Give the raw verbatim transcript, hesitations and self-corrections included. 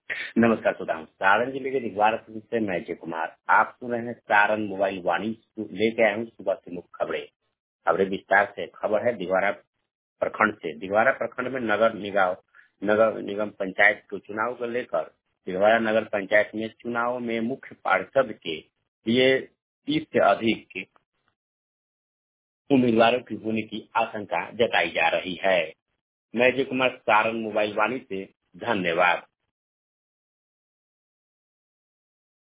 नमस्कार श्रोताओं, सारण जिले के दिगवारा से मैं जय कुमार। आप सुन रहे हैं सारण मोबाइल वाणी। लेके आए हूँ सुबह से मुख्य खबरें। खबरें विस्तार से। खबर है दिगवारा प्रखंड से। दिगवारा प्रखंड में नगर निगम नगर निगम पंचायत के चुनाव को लेकर दिगवारा नगर पंचायत में चुनाव में मुख्य पार्षद के लिए तीस से अधिक उम्मीदवारों की होने की आशंका जताई जा रही है। मैं जय कुमार, सारण मोबाइल वाणी से। धन्यवाद।